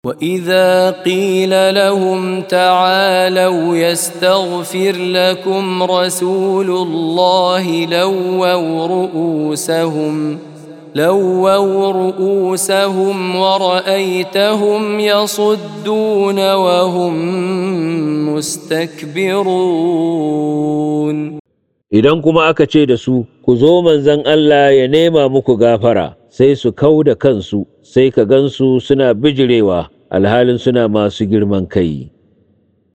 وإذا قيل لهم تعالوا يستغفر لكم رسول الله لووا رؤوسهم ورأيتهم يصدون وهم مستكبرون. Idan kuma aka ce da su, ku zo manzon Allah ya nema muku gafara, sai su kau da kansu, sai ka gansu suna bijirewa, alhalin suna masu girman kai.